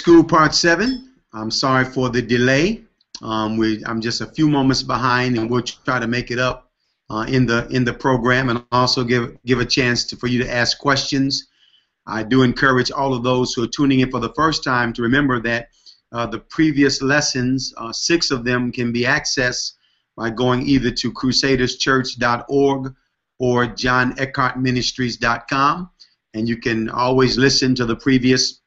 School Part 7. I'm sorry for the delay. I'm just a few moments behind, and we'll try to make it up in the program, and also give a chance for you to ask questions. I do encourage all of those who are tuning in for the first time to remember that the previous lessons, 6 of them, can be accessed by going either to crusaderschurch.org or JohnEckhartMinistries.com, and you can always listen to the previous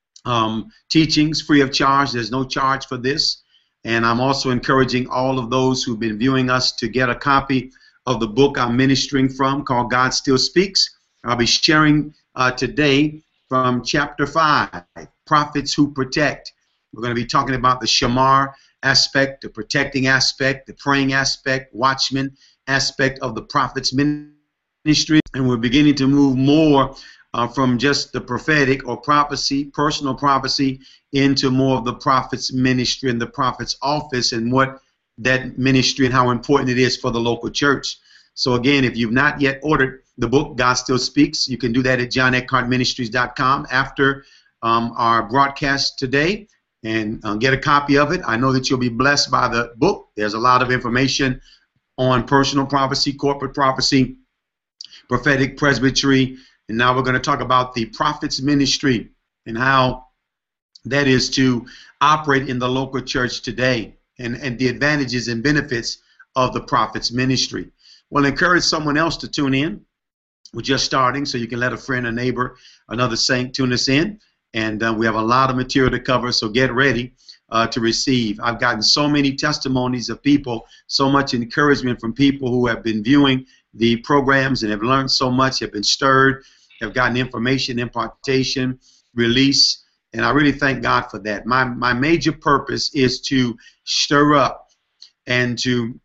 teachings free of charge. There's no charge for this. And I'm also encouraging all of those who've been viewing us to get a copy of the book I'm ministering from called God Still Speaks. I'll be sharing today from chapter 5, Prophets Who Protect. We're going to be talking about the shamar aspect, the protecting aspect, the praying aspect, watchman aspect of the prophet's ministry. And we're beginning to move more from just the prophetic or prophecy, personal prophecy, into more of the prophet's ministry and the prophet's office and what that ministry and how important it is for the local church. So again, if you've not yet ordered the book, God Still Speaks, you can do that at JohnEckhartMinistries.com after our broadcast today and get a copy of it. I know that you'll be blessed by the book. There's a lot of information on personal prophecy, corporate prophecy, prophetic presbytery, and now we're going to talk about the prophet's ministry and how that is to operate in the local church today, and the advantages and benefits of the prophet's ministry. We'll encourage someone else to tune in. We're just starting, so you can let a friend, a neighbor, another saint tune us in. And we have a lot of material to cover, so get ready to receive. I've gotten so many testimonies of people, so much encouragement from people who have been viewing the programs and have learned so much, have been stirred, have gotten information, impartation, release, and I really thank God for that. My major purpose is to stir up and to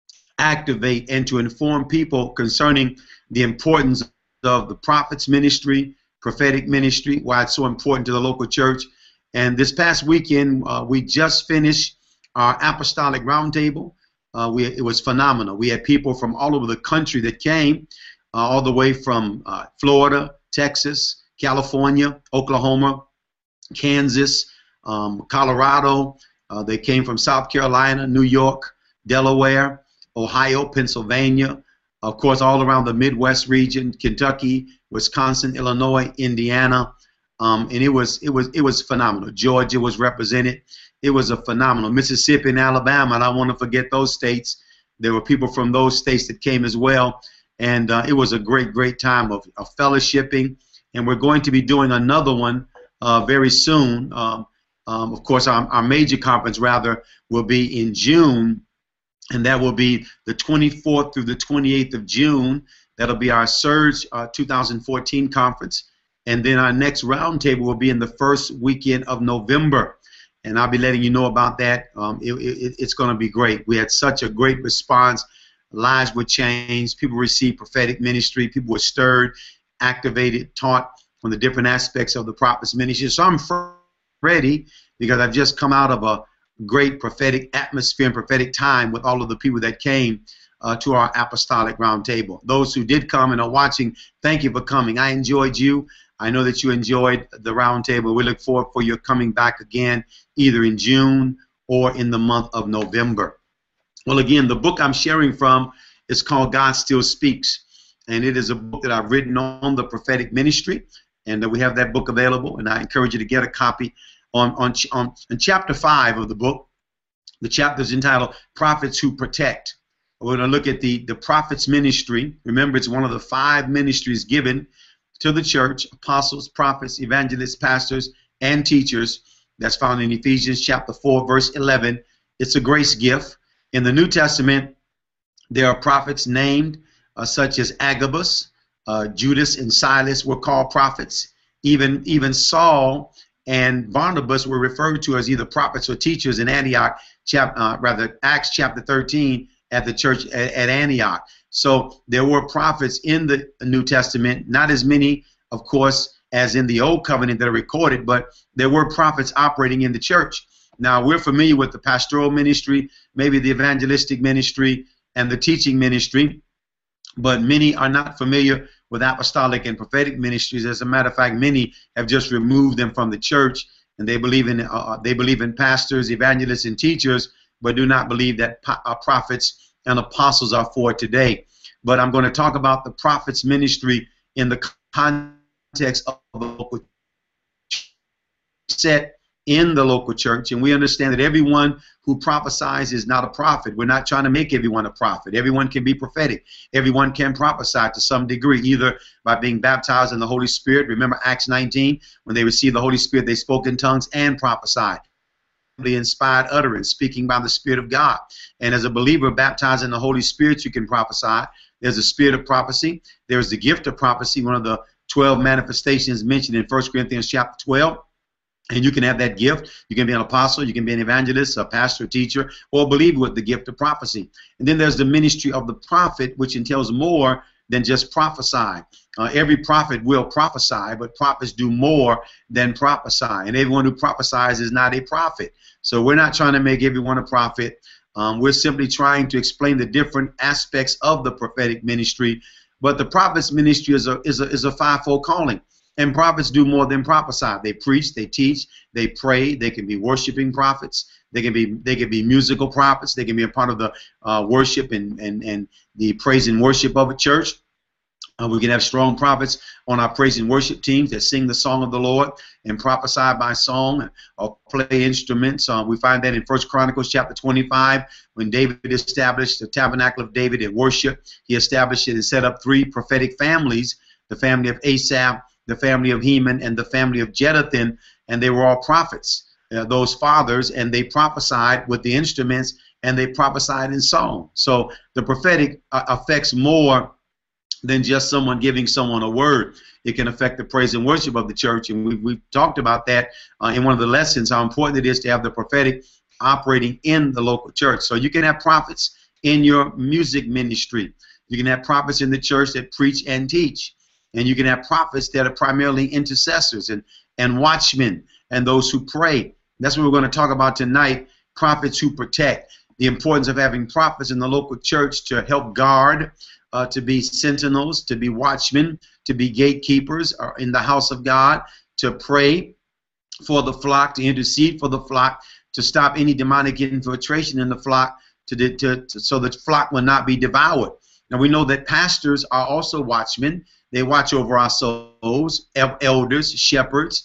activate and to inform people concerning the importance of the prophet's ministry, prophetic ministry, why it's so important to the local church. And this past weekend, we just finished our Apostolic Roundtable. It was phenomenal. We had people from all over the country that came, all the way from Florida, Texas, California, Oklahoma, Kansas, Colorado. They came from South Carolina, New York, Delaware, Ohio, Pennsylvania, of course, all around the Midwest region, Kentucky, Wisconsin, Illinois, Indiana, and it was phenomenal. Georgia was represented. It was a phenomenal. Mississippi and Alabama, and I don't want to forget those states. There were people from those states that came as well, and it was a great time of fellowshipping. And we're going to be doing another one very soon. Of course, our major conference, rather, will be in June, and that will be the 24th through the 28th of June. That'll be our Surge 2014 conference. And then our next roundtable will be in the first weekend of November. And I'll be letting you know about that. It's going to be great. We had such a great response. Lives were changed. People received prophetic ministry. People were stirred, activated, taught on the different aspects of the prophet's ministry. So I'm ready because I've just come out of a great prophetic atmosphere and prophetic time with all of the people that came to our Apostolic Roundtable. Those who did come and are watching, thank you for coming. I enjoyed you. I know that you enjoyed the Roundtable. We look forward for your coming back again, either in June or in the month of November. Well, again, the book I'm sharing from is called God Still Speaks, and it is a book that I've written on the prophetic ministry, and we have that book available, and I encourage you to get a copy. On chapter 5 of the book, the chapter is entitled Prophets Who Protect. We're going to look at the prophet's ministry. Remember, it's one of the 5 ministries given to the church: apostles, prophets, evangelists, pastors, and teachers. That's found in Ephesians chapter 4, verse 11. It's a grace gift. In the New Testament, there are prophets named such as Agabus, Judas, and Silas were called prophets. Even Saul and Barnabas were referred to as either prophets or teachers in Antioch, Acts chapter 13 at the church at Antioch. So there were prophets in the New Testament, not as many, of course, as in the Old Covenant that are recorded, but there were prophets operating in the church. Now, we're familiar with the pastoral ministry, maybe the evangelistic ministry, and the teaching ministry, but many are not familiar with apostolic and prophetic ministries. As a matter of fact, many have just removed them from the church and they believe in pastors, evangelists, and teachers, but do not believe that prophets and apostles are for today. But I'm going to talk about the prophet's ministry in the context of the local set in the local church, and we understand that everyone who prophesies is not a prophet. We're not trying to make everyone a prophet. Everyone can be prophetic. Everyone can prophesy to some degree, either by being baptized in the Holy Spirit. Remember Acts 19, when they received the Holy Spirit, they spoke in tongues and prophesied. The inspired utterance, speaking by the Spirit of God. And as a believer baptized in the Holy Spirit, you can prophesy. There's a spirit of prophecy. There's the gift of prophecy, one of the 12 manifestations mentioned in 1 Corinthians chapter 12. And you can have that gift. You can be an apostle, you can be an evangelist, a pastor, a teacher, or a believer with the gift of prophecy. And then there's the ministry of the prophet, which entails more than just prophesy. Every prophet will prophesy, but prophets do more than prophesy. And everyone who prophesies is not a prophet. So we're not trying to make everyone a prophet. We're simply trying to explain the different aspects of the prophetic ministry. But the prophet's ministry is a fivefold calling. And prophets do more than prophesy. They preach, they teach, they pray. They can be worshiping prophets. They can be musical prophets. They can be a part of the worship and the praise and worship of a church. We can have strong prophets on our praise and worship teams that sing the song of the Lord and prophesy by song or play instruments. We find that in 1 Chronicles chapter 25, when David established the tabernacle of David in worship. He established it and set up 3 prophetic families: the family of Asaph, the family of Heman, and the family of Jeduthun, and they were all prophets, those fathers, and they prophesied with the instruments, and they prophesied in song. So the prophetic affects more than just someone giving someone a word. It can affect the praise and worship of the church, and we've talked about that in one of the lessons, how important it is to have the prophetic operating in the local church. So you can have prophets in your music ministry. You can have prophets in the church that preach and teach. And you can have prophets that are primarily intercessors and watchmen and those who pray. That's what we're going to talk about tonight, prophets who protect. The importance of having prophets in the local church to help guard, to be sentinels, to be watchmen, to be gatekeepers in the house of God, to pray for the flock, to intercede for the flock, to stop any demonic infiltration in the flock, so the flock will not be devoured. Now we know that pastors are also watchmen. They watch over our souls, elders, shepherds,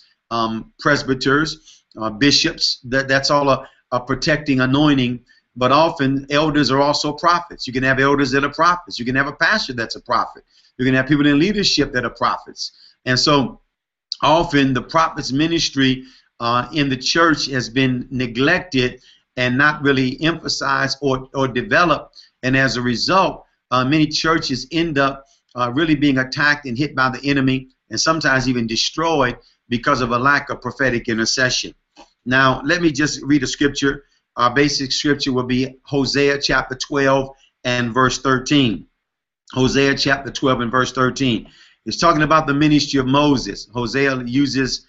presbyters, bishops. That's all a protecting anointing. But often elders are also prophets. You can have elders that are prophets. You can have a pastor that's a prophet. You can have people in leadership that are prophets. And so often the prophet's ministry in the church has been neglected and not really emphasized or developed. And as a result, many churches end up really being attacked and hit by the enemy, and sometimes even destroyed because of a lack of prophetic intercession. Now, let me just read a scripture. Our basic scripture will be Hosea chapter 12 and verse 13. Hosea chapter 12 and verse 13. It's talking about the ministry of Moses. Hosea uses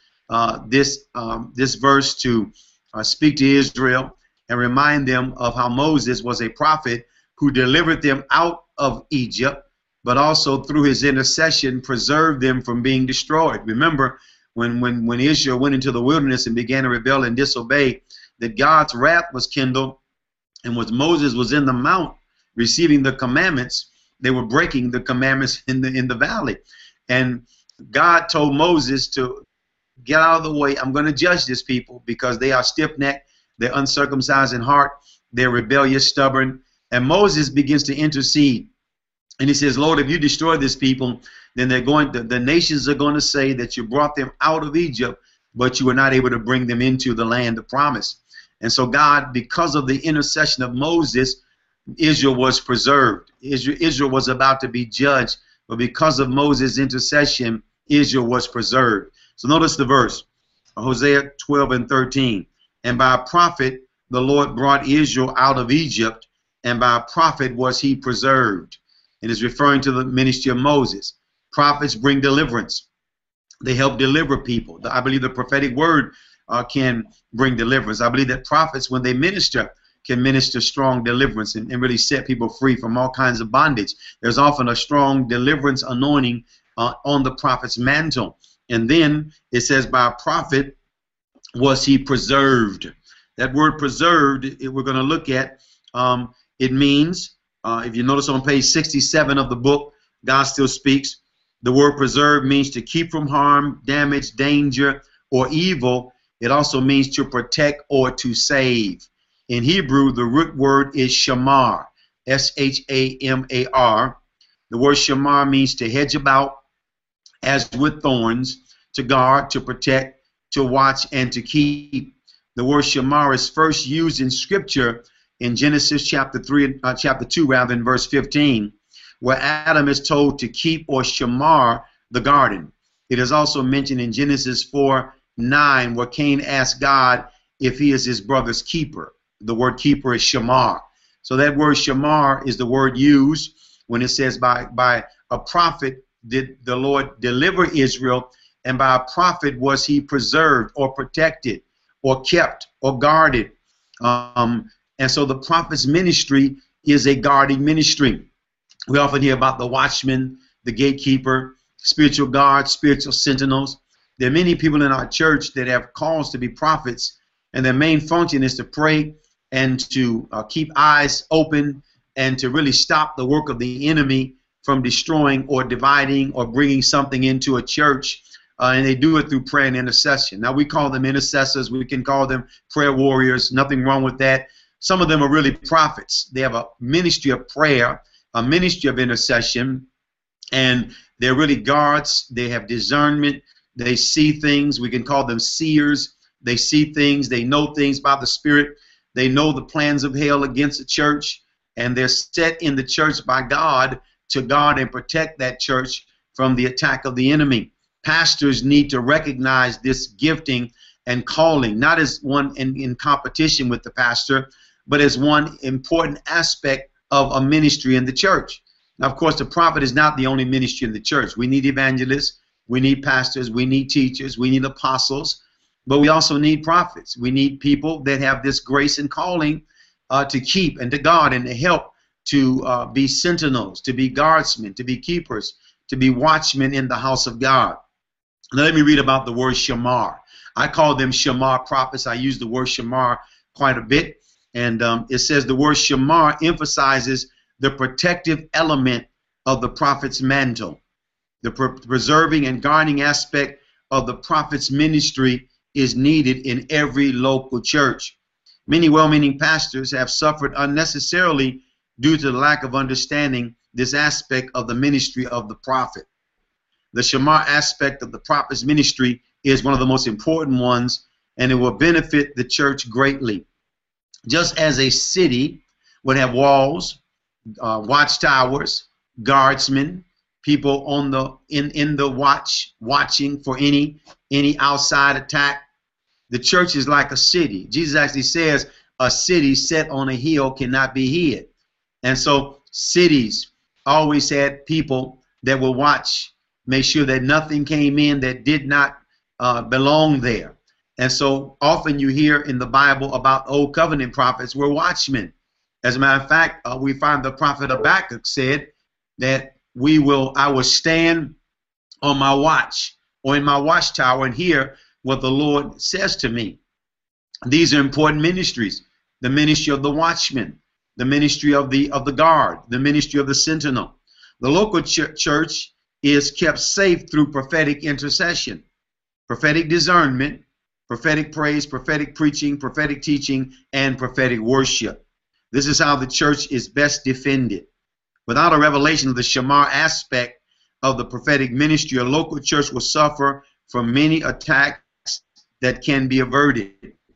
this verse to speak to Israel and remind them of how Moses was a prophet who delivered them out of Egypt, but also through his intercession preserved them from being destroyed. Remember, when Israel went into the wilderness and began to rebel and disobey, that God's wrath was kindled, and when Moses was in the mount receiving the commandments, they were breaking the commandments in the valley. And God told Moses to get out of the way. I'm going to judge this people because they are stiff-necked, they're uncircumcised in heart, they're rebellious, stubborn. And Moses begins to intercede. And he says, Lord, if you destroy this people, then the nations are going to say that you brought them out of Egypt, but you were not able to bring them into the land of promise. And so God, because of the intercession of Moses, Israel was preserved. Israel was about to be judged, but because of Moses' intercession, Israel was preserved. So notice the verse, Hosea 12 and 13. And by a prophet, the Lord brought Israel out of Egypt, and by a prophet was he preserved. And is referring to the ministry of Moses. Prophets bring deliverance. They help deliver people. I believe the prophetic word can bring deliverance. I believe that prophets, when they minister, can minister strong deliverance and really set people free from all kinds of bondage. There's often a strong deliverance anointing on the prophet's mantle. And then it says by a prophet was he preserved. That word preserved, we're going to look at, it means, if you notice on page 67 of the book, God Still Speaks, the word preserve means to keep from harm, damage, danger, or evil. It also means to protect or to save. In Hebrew, the root word is shamar, S-H-A-M-A-R. The word shamar means to hedge about, as with thorns, to guard, to protect, to watch, and to keep. The word shamar is first used in Scripture in Genesis chapter 2, in verse 15, where Adam is told to keep or shamar the garden. It is also mentioned in Genesis 4:9, where Cain asked God if he is his brother's keeper. The word keeper is shamar. So that word shamar is the word used when it says by a prophet did the Lord deliver Israel, and by a prophet was he preserved or protected or kept or guarded. And so the prophet's ministry is a guarding ministry. We often hear about the watchman, the gatekeeper, spiritual guards, spiritual sentinels. There are many people in our church that have calls to be prophets, and their main function is to pray and to keep eyes open and to really stop the work of the enemy from destroying or dividing or bringing something into a church. And they do it through prayer and intercession. Now, we call them intercessors. We can call them prayer warriors. Nothing wrong with that. Some of them are really prophets. They have a ministry of prayer, a ministry of intercession, and they're really guards. They have discernment. They see things. We can call them seers. They see things. They know things by the Spirit. They know the plans of hell against the church, and they're set in the church by God to guard and protect that church from the attack of the enemy. Pastors need to recognize this gifting and calling, not as one in competition with the pastor, but as one important aspect of a ministry in the church. Now, of course, the prophet is not the only ministry in the church. We need evangelists, we need pastors, we need teachers, we need apostles, but we also need prophets. We need people that have this grace and calling to keep and to guard and to help, to be sentinels, to be guardsmen, to be keepers, to be watchmen in the house of God. Now, let me read about the word shamar. I call them shamar prophets. I use the word shamar quite a bit. And it says the word shamar emphasizes the protective element of the prophet's mantle. The preserving and guarding aspect of the prophet's ministry is needed in every local church. Many well-meaning pastors have suffered unnecessarily due to the lack of understanding this aspect of the ministry of the prophet. The shamar aspect of the prophet's ministry is one of the most important ones, and it will benefit the church greatly. Just as a city would have walls, watchtowers, guardsmen, people on the in the watching for any outside attack, the church is like a city. Jesus actually says a city set on a hill cannot be hid. And so cities always had people that will watch, make sure that nothing came in that did not belong there. And so often you hear in the Bible about Old Covenant prophets were watchmen. As a matter of fact, we find the prophet Habakkuk said that I will stand on my watch or in my watchtower and hear what the Lord says to me. These are important ministries. The ministry of the watchman, the ministry of the guard, the ministry of the sentinel. The local church is kept safe through prophetic intercession, prophetic discernment, prophetic praise, prophetic preaching, prophetic teaching, and prophetic worship. This is how the church is best defended. Without a revelation of the shamar aspect of the prophetic ministry, a local church will suffer from many attacks that can be averted.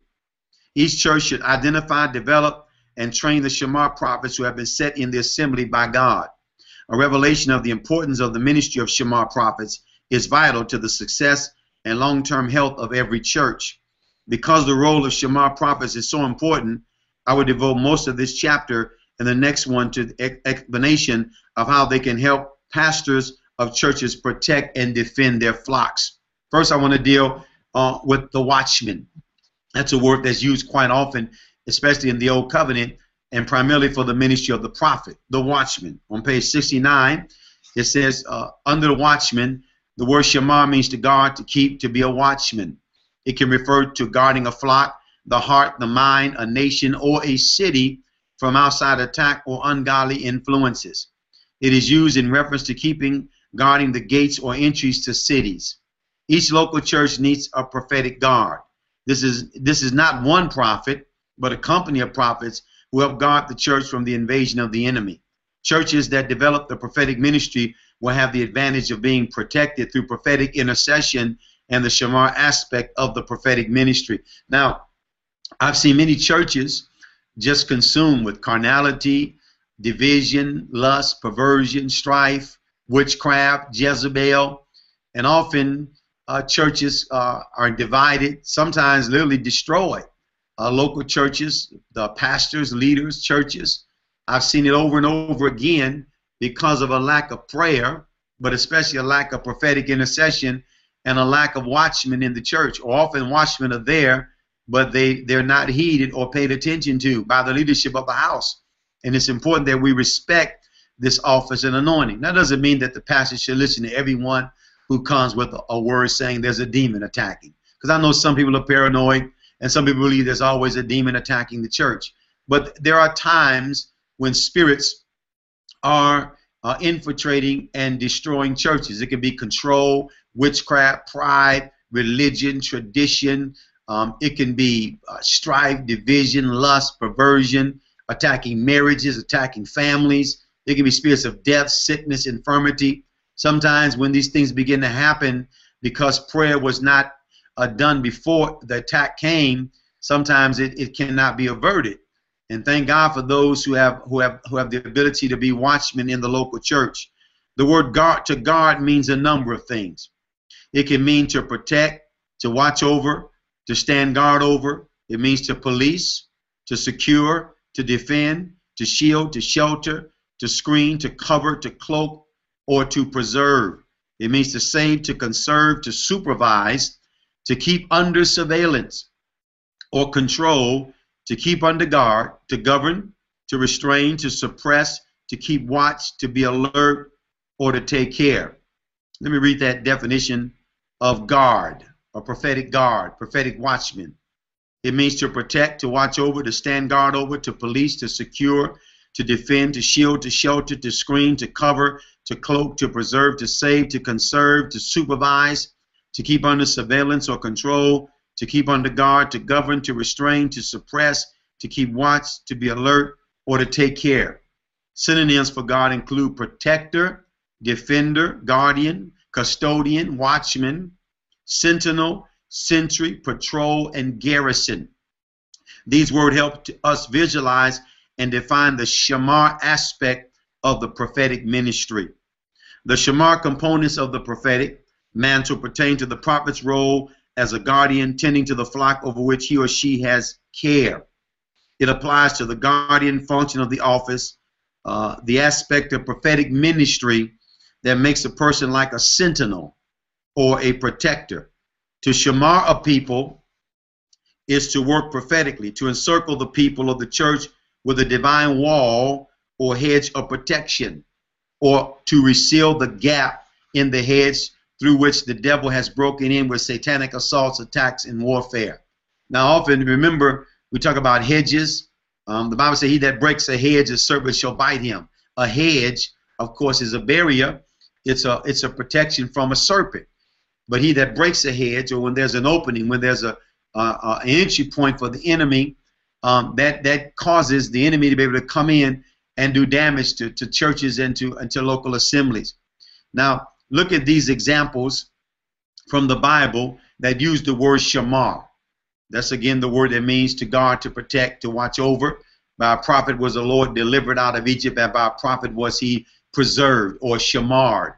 Each church should identify, develop, and train the shamar prophets who have been set in the assembly by God. A revelation of the importance of the ministry of shamar prophets is vital to the success and long-term health of every church. Because the role of shamar prophets is so important, I would devote most of this chapter and the next one to the explanation of how they can help pastors of churches protect and defend their flocks. First, I want to deal with the watchman. That's a word that's used quite often, especially in the Old Covenant, and primarily for the ministry of the prophet, the watchman. On page 69, it says, under the watchman, the word shamar means to guard, to keep, to be a watchman. It can refer to guarding a flock, the heart, the mind, a nation, or a city from outside attack or ungodly influences. It is used in reference to guarding the gates or entries to cities. Each local church needs a prophetic guard. This is not one prophet, but a company of prophets who help guard the church from the invasion of the enemy. Churches that develop the prophetic ministry will have the advantage of being protected through prophetic intercession and the shamar aspect of the prophetic ministry. Now, I've seen many churches just consumed with carnality, division, lust, perversion, strife, witchcraft, Jezebel, and often churches are divided, sometimes literally destroyed. Local churches, the pastors, leaders, churches, I've seen it over and over again because of a lack of prayer, but especially a lack of prophetic intercession and a lack of watchmen in the church. Or often watchmen are there, but they're not heeded or paid attention to by the leadership of the house. And it's important that we respect this office and anointing. That doesn't mean that the pastor should listen to everyone who comes with a word saying there's a demon attacking. Because I know some people are paranoid and some people believe there's always a demon attacking the church. But there are times when spirits are infiltrating and destroying churches. It can be control, witchcraft, pride, religion, tradition. It can be strife, division, lust, perversion, attacking marriages, attacking families. It can be spirits of death, sickness, infirmity. Sometimes when these things begin to happen because prayer was not done before the attack came, sometimes it cannot be averted. And thank God for those who have the ability to be watchmen in the local church. The word to guard means a number of things. It can mean to protect, to watch over, to stand guard over. It means to police, to secure, to defend, to shield, to shelter, to screen, to cover, to cloak, or to preserve. It means to save, to conserve, to supervise, to keep under surveillance or control, to keep under guard, to govern, to restrain, to suppress, to keep watch, to be alert, or to take care. Let me read that definition of guard, a prophetic guard, prophetic watchman. It means to protect, to watch over, to stand guard over, to police, to secure, to defend, to shield, to shelter, to screen, to cover, to cloak, to preserve, to save, to conserve, to supervise, to keep under surveillance or control, to keep under guard, to govern, to restrain, to suppress, to keep watch, to be alert, or to take care. Synonyms for guard include protector, defender, guardian, custodian, watchman, sentinel, sentry, patrol, and garrison. These words help us visualize and define the shamar aspect of the prophetic ministry. The shamar components of the prophetic mantle pertain to the prophet's role as a guardian tending to the flock over which he or she has care. It applies to the guardian function of the office, the aspect of prophetic ministry that makes a person like a sentinel or a protector. To shamar a people is to work prophetically, to encircle the people of the church with a divine wall or hedge of protection, or to reseal the gap in the hedge through which the devil has broken in with satanic assaults, attacks, and warfare. Now, often, remember, we talk about hedges. The Bible says, he that breaks a hedge, a serpent shall bite him. A hedge, of course, is a barrier. It's a protection from a serpent. But he that breaks a hedge, or when there's an opening, when there's an entry point for the enemy, that causes the enemy to be able to come in and do damage to churches and to local assemblies. Now, look at these examples from the Bible that use the word shamar. That's again the word that means to guard, to protect, to watch over. By a prophet was the Lord delivered out of Egypt, and by a prophet was he preserved or shamarred.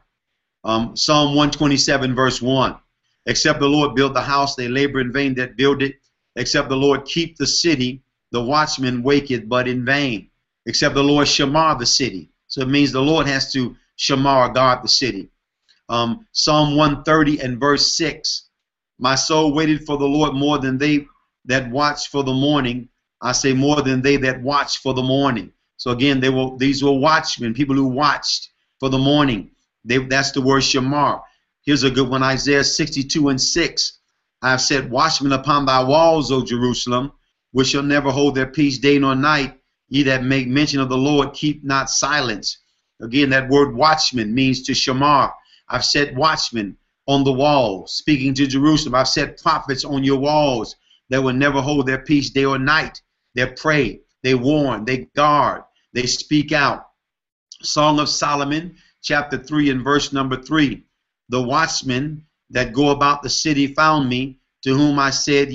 Psalm 127 verse 1. Except the Lord build the house, they labor in vain that build it. Except the Lord keep the city, the watchman waketh but in vain. Except the Lord shamar the city. So it means the Lord has to shamar, guard the city. Psalm 130 and verse 6. My soul waited for the Lord more than they that watch for the morning. I say more than they that watch for the morning. So again, these were watchmen, people who watched for the morning. That's the word shamar. Here's a good one, Isaiah 62 and 6. I have set watchmen upon thy walls, O Jerusalem, which shall never hold their peace day nor night. Ye that make mention of the Lord, keep not silence. Again, that word watchman means to shamar. I've set watchmen on the walls, speaking to Jerusalem. I've set prophets on your walls that will never hold their peace day or night. They pray, they warn, they guard, they speak out. Song of Solomon, chapter 3 and verse number 3. The watchmen that go about the city found me, to whom I said,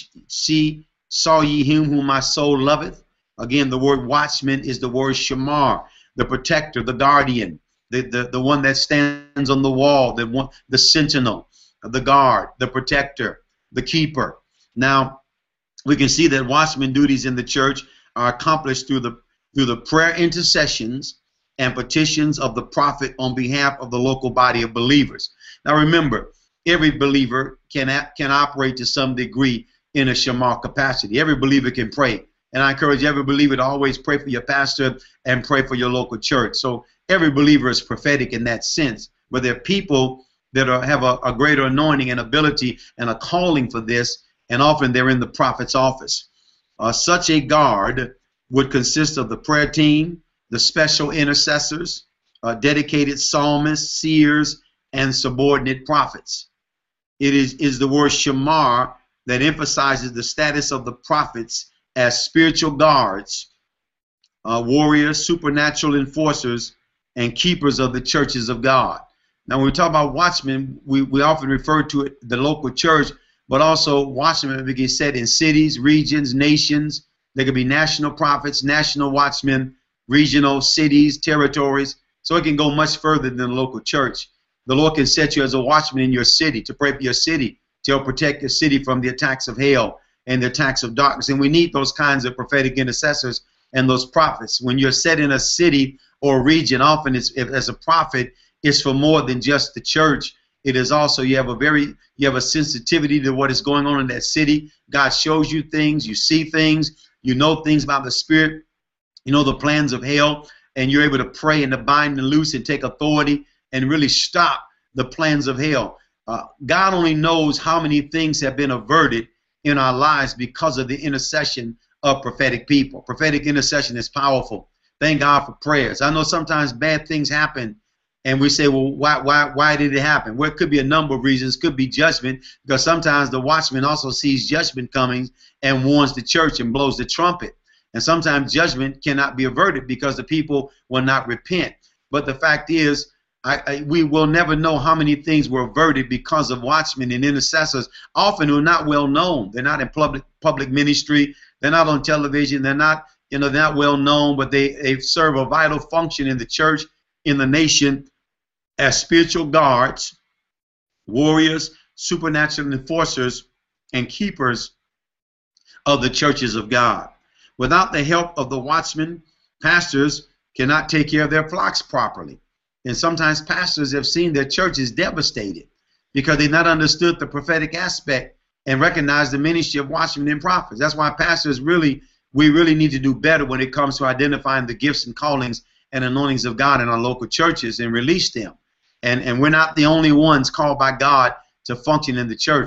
saw ye him whom my soul loveth? Again, the word watchman is the word shamar, the protector, the guardian, the one that stands on the wall, the sentinel, the guard, the protector, the keeper. Now, we can see that watchman duties in the church are accomplished through the prayer intercessions and petitions of the prophet on behalf of the local body of believers. Now remember, every believer can operate to some degree in a shamar capacity. Every believer can pray. And I encourage every believer to always pray for your pastor and pray for your local church. So every believer is prophetic in that sense. But there are people that have a greater anointing and ability and a calling for this, and often they're in the prophet's office. Such a guard would consist of the prayer team, the special intercessors, dedicated psalmists, seers, and subordinate prophets. It is the word shamar that emphasizes the status of the prophets as spiritual guards, warriors, supernatural enforcers, and keepers of the churches of God. Now, when we talk about watchmen, we often refer to it, the local church, but also watchmen can be said in cities, regions, nations. There could be national prophets, national watchmen, regional cities, territories. So it can go much further than the local church. The Lord can set you as a watchman in your city to pray for your city, to help protect your city from the attacks of hell and the attacks of darkness. And we need those kinds of prophetic intercessors and those prophets. When you're set in a city or region, often as a prophet, it's for more than just the church. It is also, you have a sensitivity to what is going on in that city. God shows you things, you see things, you know things about the spirit, you know the plans of hell, and you're able to pray and to bind and loose and take authority and really stop the plans of hell. God only knows how many things have been averted in our lives because of the intercession of prophetic people. Prophetic intercession is powerful. Thank God for prayers. I know sometimes bad things happen, and we say, well, why did it happen? Well, it could be a number of reasons. It could be judgment, because sometimes the watchman also sees judgment coming and warns the church and blows the trumpet. And sometimes judgment cannot be averted because the people will not repent. But the fact is, we will never know how many things were averted because of watchmen and intercessors, often who are not well known. They're not in public ministry. They're not on television. They're not, they're not well known, but they serve a vital function in the church, in the nation, as spiritual guards, warriors, supernatural enforcers, and keepers of the churches of God. Without the help of the watchmen, pastors cannot take care of their flocks properly. And sometimes pastors have seen their churches devastated because they've not understood the prophetic aspect and recognized the ministry of watchmen and prophets. That's why pastors we really need to do better when it comes to identifying the gifts and callings and anointings of God in our local churches and release them. And we're not the only ones called by God to function in the church.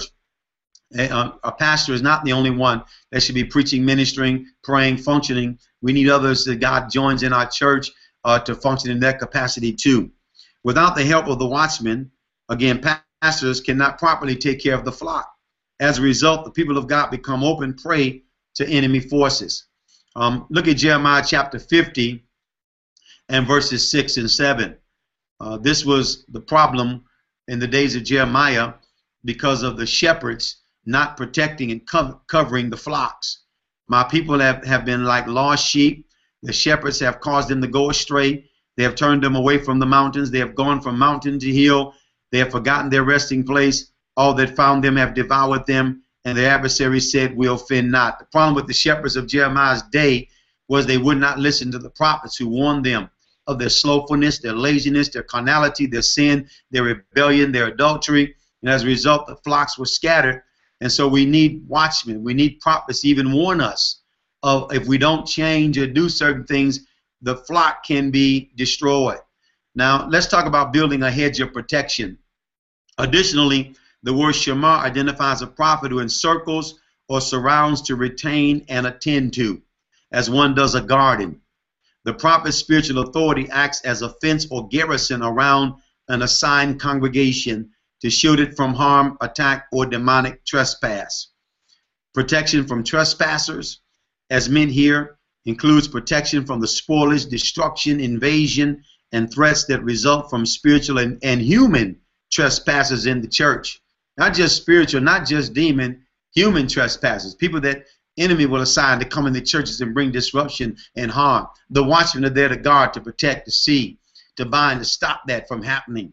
A pastor is not the only one that should be preaching, ministering, praying, functioning. We need others that God joins in our church to function in that capacity too. Without the help of the watchmen, again, pastors cannot properly take care of the flock. As a result, the people of God become open prey to enemy forces. Look at Jeremiah chapter 50 and verses 6 and 7. This was the problem in the days of Jeremiah because of the shepherds not protecting and covering the flocks. My people have been like lost sheep. The shepherds have caused them to go astray. They have turned them away from the mountains. They have gone from mountain to hill. They have forgotten their resting place. All that found them have devoured them, and their adversaries said, "We offend not." The problem with the shepherds of Jeremiah's day was they would not listen to the prophets who warned them of their slothfulness, their laziness, their carnality, their sin, their rebellion, their adultery. And as a result, the flocks were scattered. And so we need watchmen. We need prophets to even warn us of if we don't change or do certain things, the flock can be destroyed. Now, let's talk about building a hedge of protection. Additionally, The word shamar identifies a prophet who encircles or surrounds to retain and attend to, as one does a garden. The prophet's spiritual authority acts as a fence or garrison around an assigned congregation to shield it from harm, attack, or demonic trespass. Protection from trespassers, as meant here, includes protection from the spoilage, destruction, invasion, and threats that result from spiritual and human trespassers in the church. Not just spiritual, not just demon, human trespassers. People that enemy will assign to come in the churches and bring disruption and harm. The watchmen are there to guard, to protect, to see, to bind, to stop that from happening.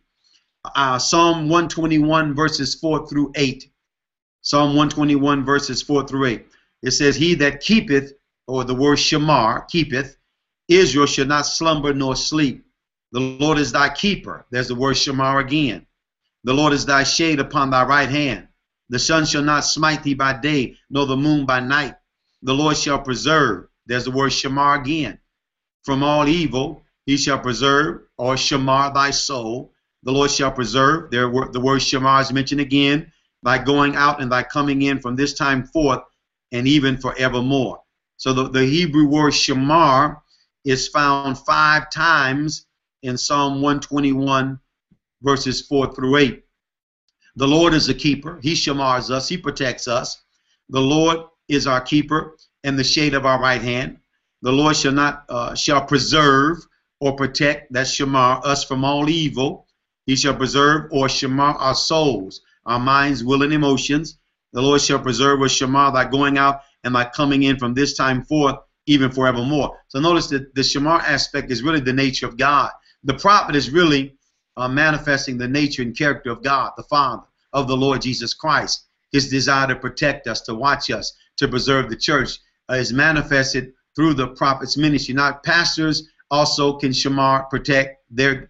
Psalm 121 verses 4 through 8. Psalm 121 verses 4 through 8. It says, he that keepeth, or the word shamar, keepeth, Israel shall not slumber nor sleep. The Lord is thy keeper. There's the word shamar again. The Lord is thy shade upon thy right hand. The sun shall not smite thee by day, nor the moon by night. The Lord shall preserve. There's the word shamar again. From all evil he shall preserve, or shamar thy soul. The Lord shall preserve. The word shamar is mentioned again. Thy going out and thy coming in from this time forth and even forevermore. So the Hebrew word shamar is found 5 times in Psalm 121 verses 4 through 8. The Lord is a keeper. He shamars us. He protects us. The Lord is our keeper and the shade of our right hand. The Lord shall preserve or protect, that's shamar, us from all evil. He shall preserve or shamar our souls, our minds, will, and emotions. The Lord shall preserve or shamar thy going out and thy coming in from this time forth, even forevermore. So notice that the shamar aspect is really the nature of God. The prophet is really manifesting the nature and character of God, the Father, of the Lord Jesus Christ. His desire to protect us, to watch us, to preserve the church is manifested through the prophet's ministry. Now, pastors also can shamar, protect. Their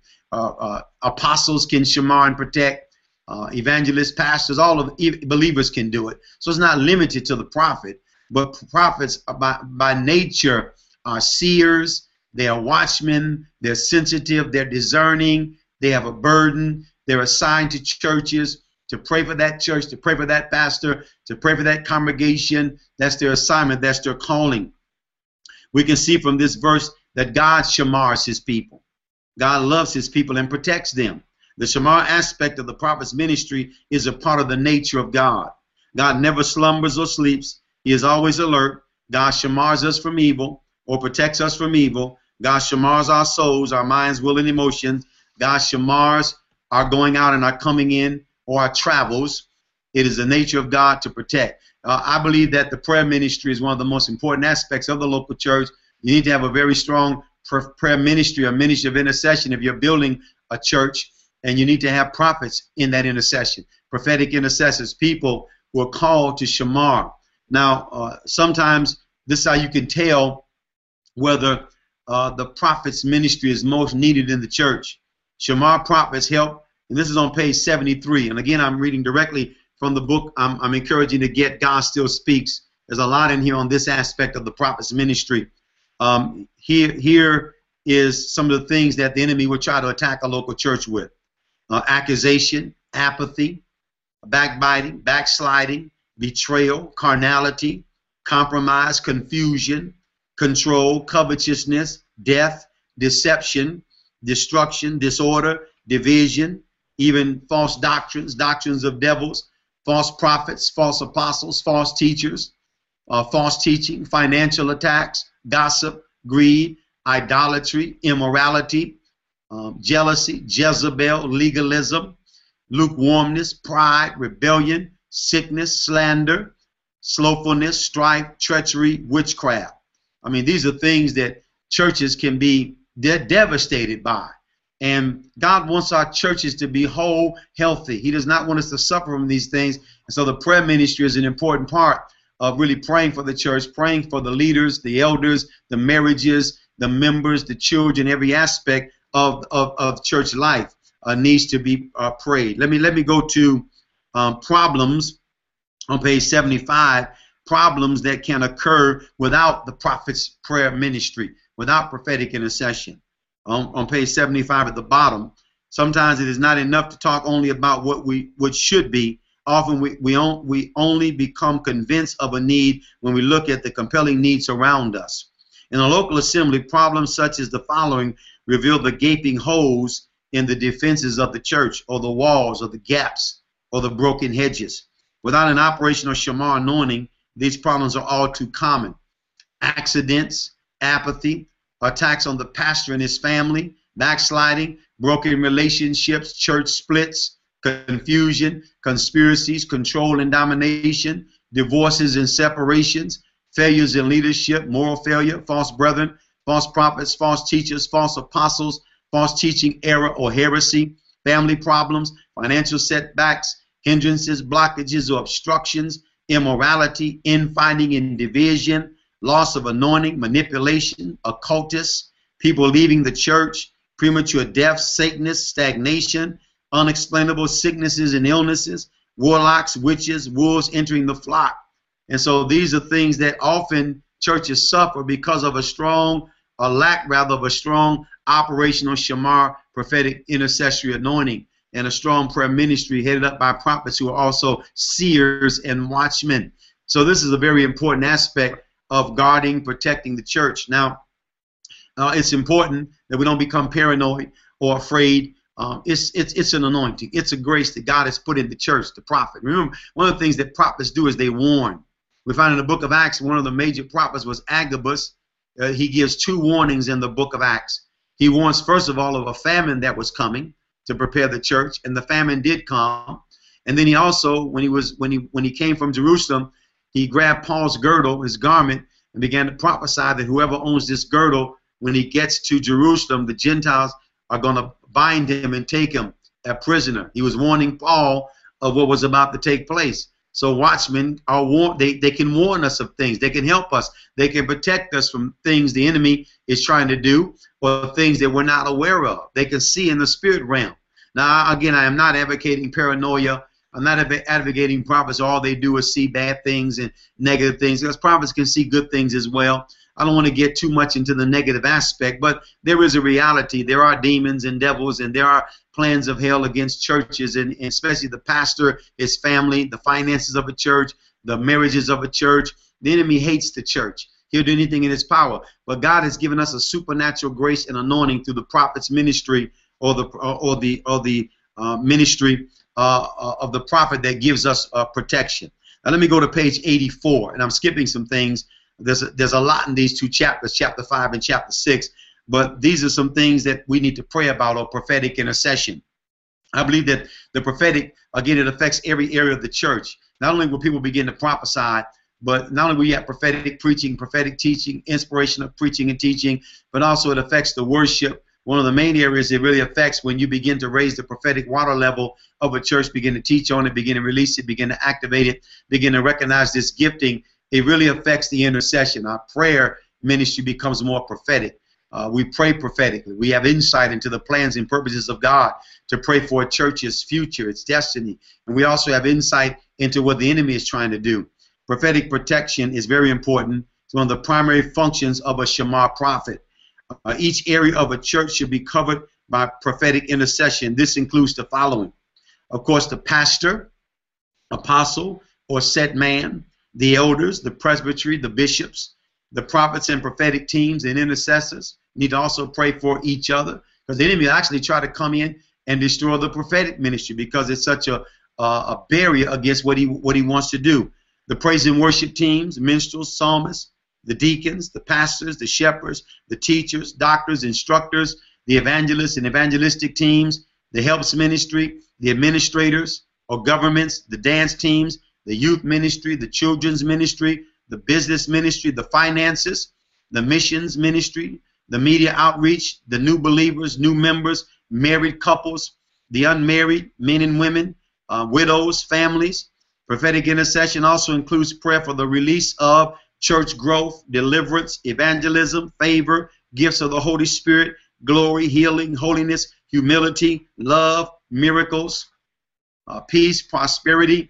apostles can shamar and protect. Evangelists, pastors, all of believers can do it. So it's not limited to the prophet, but prophets by nature are seers, they are watchmen, they're sensitive, they're discerning, they have a burden, they're assigned to churches to pray for that church, to pray for that pastor, to pray for that congregation. That's their assignment, that's their calling. We can see from this verse that God shamars his people. God loves his people and protects them. The shamar aspect of the prophet's ministry is a part of the nature of God. God never slumbers or sleeps. He is always alert. God shamars us from evil or protects us from evil. God shamars our souls, our minds, will, and emotions. God shamars our going out and our coming in or our travels. It is the nature of God to protect. I believe that the prayer ministry is one of the most important aspects of the local church. You need to have a very strong prayer ministry, a ministry of intercession if you're building a church, and you need to have prophets in that intercession, prophetic intercessors, people who are called to shamar. Now, sometimes this is how you can tell whether the prophet's ministry is most needed in the church. Shamar prophets help, and this is on page 73. And again, I'm reading directly from the book. I'm encouraging to get God Still Speaks. There's a lot in here on this aspect of the prophet's ministry. Here is some of the things that the enemy would try to attack a local church with. Accusation, apathy, backbiting, backsliding, betrayal, carnality, compromise, confusion, control, covetousness, death, deception, destruction, disorder, division, even false doctrines, doctrines of devils, false prophets, false apostles, false teachers, false teaching, financial attacks, gossip, greed, idolatry, immorality, jealousy, Jezebel, legalism, lukewarmness, pride, rebellion, sickness, slander, slothfulness, strife, treachery, witchcraft. I mean, these are things that churches can be devastated by. And God wants our churches to be whole, healthy. He does not want us to suffer from these things. And so the prayer ministry is an important part of really praying for the church, praying for the leaders, the elders, the marriages, the members, the children, every aspect of church life needs to be prayed. Let me go to problems on page 75, problems that can occur without the prophet's prayer ministry, without prophetic intercession. On page 75 at the bottom, sometimes it is not enough to talk only about what should be. Often we only become convinced of a need when we look at the compelling needs around us. In a local assembly, problems such as the following reveal the gaping holes in the defenses of the church, or the walls, or the gaps, or the broken hedges. Without an operational shamar anointing, these problems are all too common. Accidents, apathy, attacks on the pastor and his family, backsliding, broken relationships, church splits, confusion, conspiracies, control and domination, divorces and separations, failures in leadership, moral failure, false brethren, false prophets, false teachers, false apostles, false teaching, error or heresy, family problems, financial setbacks, hindrances, blockages or obstructions, immorality, infighting and division, loss of anointing, manipulation, occultists, people leaving the church, premature death, Satanists, stagnation, unexplainable sicknesses and illnesses, warlocks, witches, wolves entering the flock. And so these are things that often churches suffer because of a lack of a strong operational shamar, prophetic intercessory anointing, and a strong prayer ministry headed up by prophets who are also seers and watchmen. So this is a very important aspect of guarding, protecting the church. Now, it's important that we don't become paranoid or afraid. It's an anointing. It's a grace that God has put in the church, the prophet. Remember, one of the things that prophets do is they warn. We find in the book of Acts, one of the major prophets was Agabus. He gives 2 warnings in the book of Acts. He warns, first of all, of a famine that was coming to prepare the church, and the famine did come. And then he also, when he came from Jerusalem, he grabbed Paul's girdle, his garment, and began to prophesy that whoever owns this girdle, when he gets to Jerusalem, the Gentiles are going to bind him and take him a prisoner. He was warning Paul of what was about to take place. So watchmen are they can warn us of things. They can help us. They can protect us from things the enemy is trying to do, or things that we're not aware of. They can see in the spirit realm. Now, again, I am not advocating paranoia. I'm not advocating prophets. All they do is see bad things and negative things, because prophets can see good things as well. I don't want to get too much into the negative aspect, but there is a reality. There are demons and devils, and there are plans of hell against churches, and especially the pastor, his family, the finances of a church, the marriages of a church. The enemy hates the church. He'll do anything in his power. But God has given us a supernatural grace and anointing through the prophet's ministry, or the ministry of the prophet, that gives us protection. Now let me go to page 84, and I'm skipping some things. There's a lot in these 2 chapters, chapter 5 and chapter 6, but these are some things that we need to pray about, or prophetic intercession. I believe that the prophetic, again, it affects every area of the church. Not only will people begin to prophesy, but not only will you have prophetic preaching, prophetic teaching, inspiration of preaching and teaching, but also it affects the worship. One of the main areas it really affects when you begin to raise the prophetic water level of a church, begin to teach on it, begin to release it, begin to activate it, begin to recognize this gifting. It really affects the intercession. Our prayer ministry becomes more prophetic. We pray prophetically. We have insight into the plans and purposes of God to pray for a church's future, its destiny. And we also have insight into what the enemy is trying to do. Prophetic protection is very important. It's one of the primary functions of a shamar prophet. Each area of a church should be covered by prophetic intercession. This includes the following. Of course, the pastor, apostle, or set man, the elders, the presbytery, the bishops, the prophets and prophetic teams and intercessors need to also pray for each other, because the enemy will actually try to come in and destroy the prophetic ministry, because it's such a barrier against what he wants to do. The praise and worship teams, minstrels, psalmists, the deacons, the pastors, the shepherds, the teachers, doctors, instructors, the evangelists and evangelistic teams, the helps ministry, the administrators or governments, the dance teams, the youth ministry, the children's ministry, the business ministry, the finances, the missions ministry, the media outreach, the new believers, new members, married couples, the unmarried, men and women, widows, families. Prophetic intercession also includes prayer for the release of church growth, deliverance, evangelism, favor, gifts of the Holy Spirit, glory, healing, holiness, humility, love, miracles, peace, prosperity,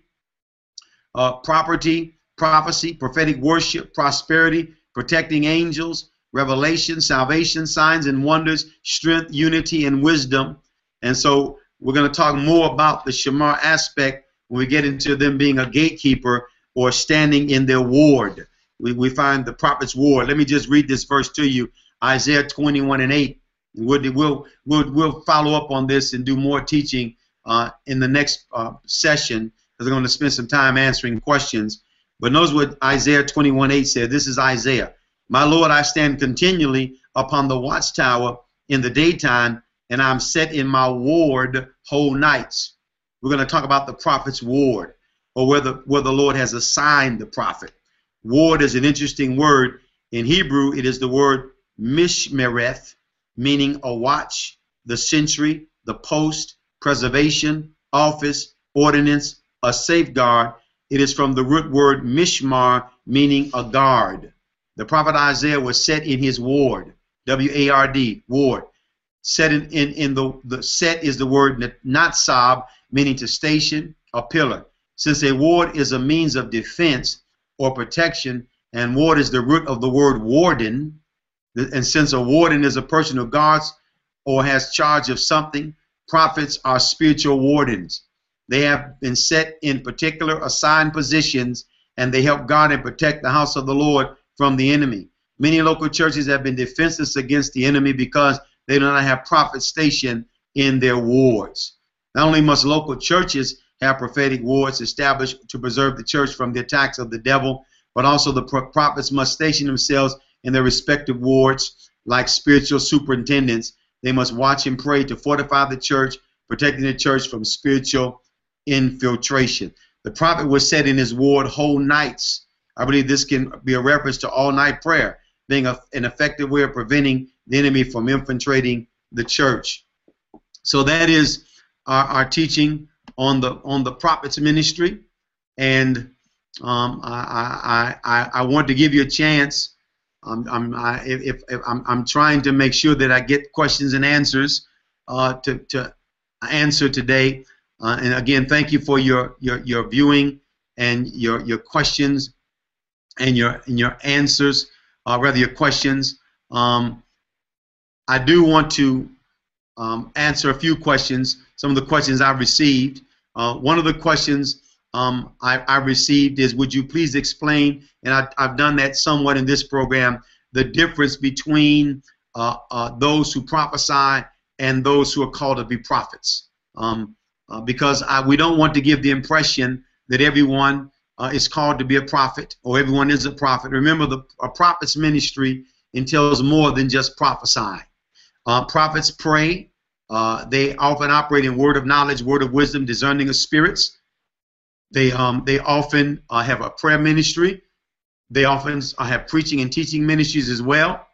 property, prophecy, prophetic worship, prosperity, protecting angels, revelation, salvation, signs and wonders, strength, unity, and wisdom. And so we're going to talk more about the shamar aspect when we get into them being a gatekeeper or standing in their ward. We find the prophet's ward. Let me just read this verse to you, Isaiah 21:8. We'll follow up on this and do more teaching in the next session, because we're going to spend some time answering questions. But notice what Isaiah 21:8 said. This is Isaiah. My Lord, I stand continually upon the watchtower in the daytime, and I'm set in my ward whole nights. We're going to talk about the prophet's ward, or where the Lord has assigned the prophet. Ward is an interesting word. In Hebrew, it is the word mishmereth, meaning a watch, the sentry, the post, preservation, office, ordinance, a safeguard. It is from the root word mishmar, meaning a guard. The prophet Isaiah was set in his ward, W-A-R-D, ward. Set in the set is the word natsab, meaning to station, a pillar. Since a ward is a means of defense or protection, and ward is the root of the word warden, and since a warden is a person who guards or has charge of something, prophets are spiritual wardens. They have been set in particular assigned positions, and they help guard and protect the house of the Lord from the enemy. Many local churches have been defenseless against the enemy because they do not have prophets stationed in their wards. Not only must local churches have prophetic wards established to preserve the church from the attacks of the devil, but also the prophets must station themselves in their respective wards like spiritual superintendents. They must watch and pray to fortify the church, protecting the church from spiritual infiltration. The prophet was set in his ward whole nights. I believe this can be a reference to all-night prayer, being an effective way of preventing the enemy from infiltrating the church. So that is our teaching on the prophet's ministry, and I want to give you a chance. I'm trying to make sure that I get questions and answers to answer today. And again, thank you for your viewing and your questions and your answers, rather your questions. I do want to answer a few questions, some of the questions I've received. One of the questions I received is, would you please explain, and I've done that somewhat in this program, the difference between those who prophesy and those who are called to be prophets. Because we don't want to give the impression that everyone is called to be a prophet or everyone is a prophet. Remember, a prophet's ministry entails more than just prophesying. Prophets pray. They often operate in word of knowledge, word of wisdom, discerning of spirits. They often have a prayer ministry. They often have preaching and teaching ministries as well.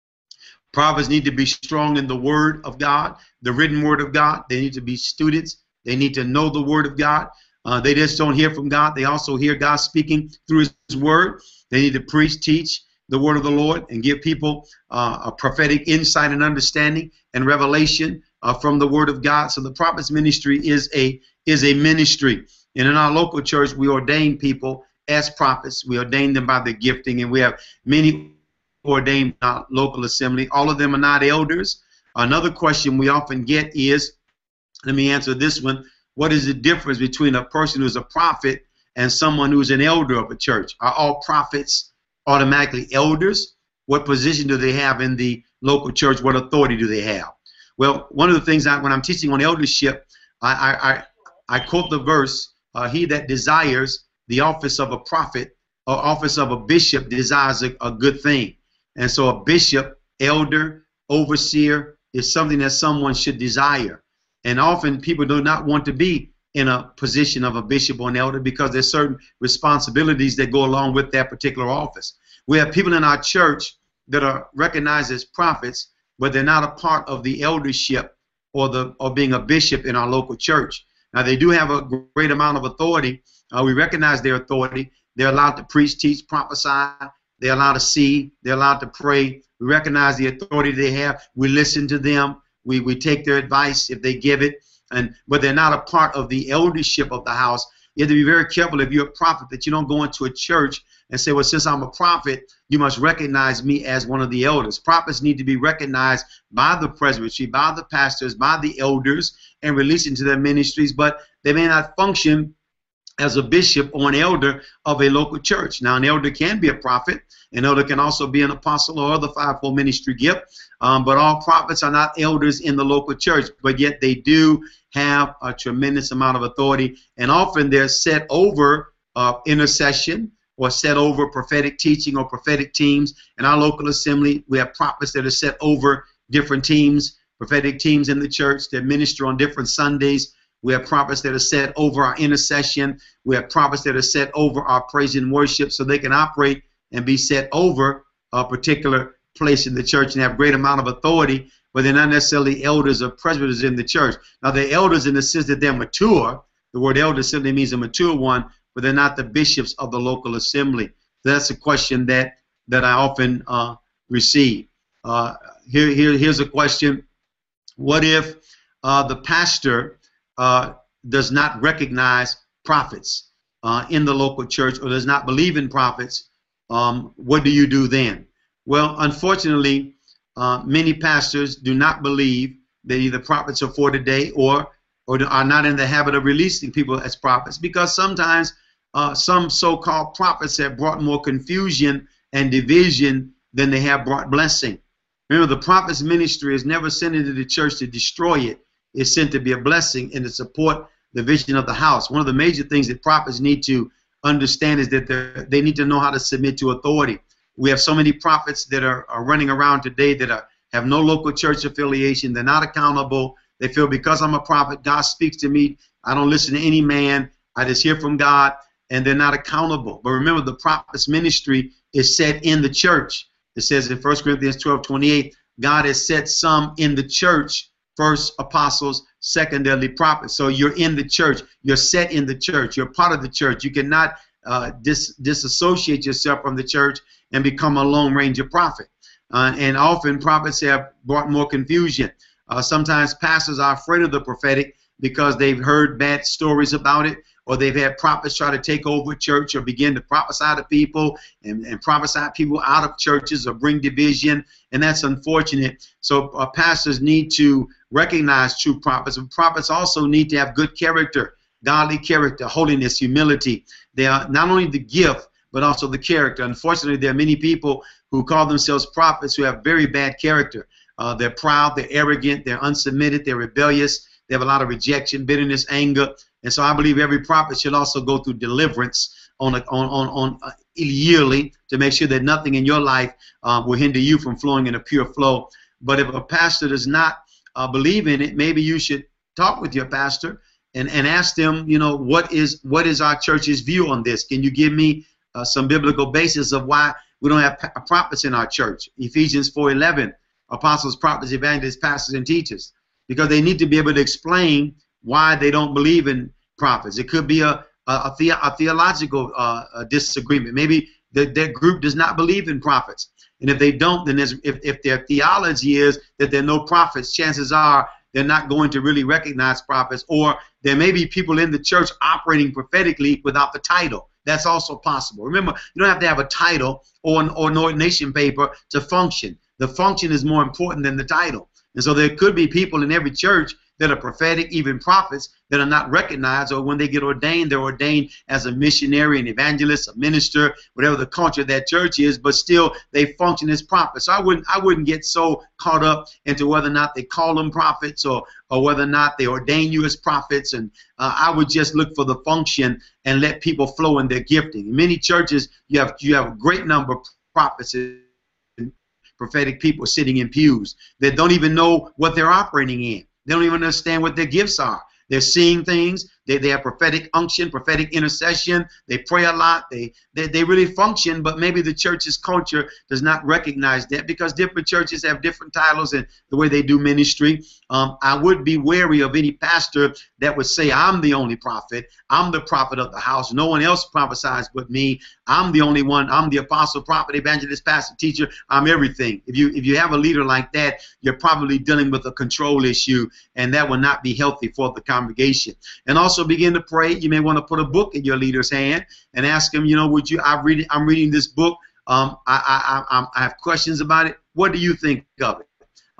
Prophets need to be strong in the word of God, the written word of God. They need to be students. They need to know the word of God. They just don't hear from God. They also hear God speaking through his word. They need to preach, teach the word of the Lord, and give people a prophetic insight and understanding and revelation from the word of God. So the prophet's ministry is a ministry. And in our local church, we ordain people as prophets. We ordain them by the gifting, and we have many ordained in our local assembly. All of them are not elders. Another question we often get is, let me answer this one, what is the difference between a person who's a prophet and someone who's an elder of a church? Are all prophets automatically elders? What position do they have in the local church? What authority do they have? Well, one of the things when I'm teaching on eldership, I quote the verse, he that desires the office of a prophet or office of a bishop desires a good thing. And so a bishop, elder, overseer is something that someone should desire. And often people do not want to be in a position of a bishop or an elder because there's certain responsibilities that go along with that particular office. We have people in our church that are recognized as prophets, but they're not a part of the eldership or being a bishop in our local church. Now, they do have a great amount of authority. We recognize their authority. They're allowed to preach, teach, prophesy. They're allowed to see. They're allowed to pray. We recognize the authority they have. We listen to them. We take their advice if they give it. But they're not a part of the eldership of the house. You have to be very careful if you're a prophet that you don't go into a church and say, well, since I'm a prophet, you must recognize me as one of the elders. Prophets need to be recognized by the presbytery, by the pastors, by the elders, and released into their ministries, but they may not function as a bishop or an elder of a local church. Now, an elder can be a prophet. An elder can also be an apostle or other fivefold ministry gift. But all prophets are not elders in the local church, but yet they do have a tremendous amount of authority, and often they're set over intercession or set over prophetic teaching or prophetic teams. In our local assembly, we have prophets that are set over different teams, prophetic teams in the church that minister on different Sundays. We have prophets that are set over our intercession. We have prophets that are set over our praise and worship, so they can operate and be set over a particular place in the church and have great amount of authority, but they're not necessarily elders or presbyters in the church. Now, they're elders in the sense that they're mature. The word elder simply means a mature one, but they're not the bishops of the local assembly. That's a question that I often receive. Here's a question. What if the pastor does not recognize prophets in the local church, or does not believe in prophets? What do you do then? Well, unfortunately, many pastors do not believe that either prophets are for today or are not in the habit of releasing people as prophets, because sometimes some so-called prophets have brought more confusion and division than they have brought blessing. Remember, the prophet's ministry is never sent into the church to destroy it. It's sent to be a blessing and to support the vision of the house. One of the major things that prophets need to understand is that they need to know how to submit to authority. We have so many prophets that are running around today that have no local church affiliation. They're not accountable. They feel because I'm a prophet, God speaks to me. I don't listen to any man. I just hear from God, and they're not accountable. But remember, the prophet's ministry is set in the church. It says in 1 Corinthians 12:28, God has set some in the church, first apostles, secondarily prophets. So you're in the church. You're set in the church. You're part of the church. You cannot disassociate yourself from the church and become a Lone Ranger prophet. And often prophets have brought more confusion. Sometimes pastors are afraid of the prophetic because they've heard bad stories about it, or they've had prophets try to take over church or begin to prophesy to people and prophesy people out of churches or bring division, and that's unfortunate. So pastors need to recognize true prophets, and prophets also need to have good character, godly character, holiness, humility. They are not only the gift, but also the character. Unfortunately, there are many people who call themselves prophets who have very bad character. They're proud, they're arrogant, they're unsubmitted, they're rebellious, they have a lot of rejection, bitterness, anger. And so I believe every prophet should also go through deliverance yearly to make sure that nothing in your life will hinder you from flowing in a pure flow. But if a pastor does not believe in it, maybe you should talk with your pastor and ask them, you know, what is our church's view on this? Can you give me some biblical basis of why we don't have prophets in our church? Ephesians 4:11, apostles, prophets, evangelists, pastors, and teachers. Because they need to be able to explain why they don't believe in prophets. It could be a theological disagreement. Maybe that group does not believe in prophets. And if they don't, then if their theology is that there are no prophets, chances are they're not going to really recognize prophets. Or there may be people in the church operating prophetically without the title. That's also possible. Remember, you don't have to have a title or an ordination paper to function. The function is more important than the title. And so there could be people in every church that are prophetic, even prophets, that are not recognized, or when they get ordained, they're ordained as a missionary, an evangelist, a minister, whatever the culture of that church is, but still they function as prophets. So I wouldn't get so caught up into whether or not they call them prophets or whether or not they ordain you as prophets, and I would just look for the function and let people flow in their gifting. In many churches, you have a great number of prophets, prophetic people sitting in pews that don't even know what they're operating in. They don't even understand what their gifts are. They're seeing things. They have prophetic unction, prophetic intercession. They pray a lot. They really function, but maybe the church's culture does not recognize that, because different churches have different titles and the way they do ministry. I would be wary of any pastor that would say, I'm the only prophet. I'm the prophet of the house. No one else prophesies but me. I'm the only one. I'm the apostle, prophet, evangelist, pastor, teacher. I'm everything. If you have a leader like that, you're probably dealing with a control issue, and that will not be healthy for the congregation. And also begin to pray. You may want to put a book in your leader's hand and ask him, you know, I'm reading this book. I have questions about it. What do you think of it?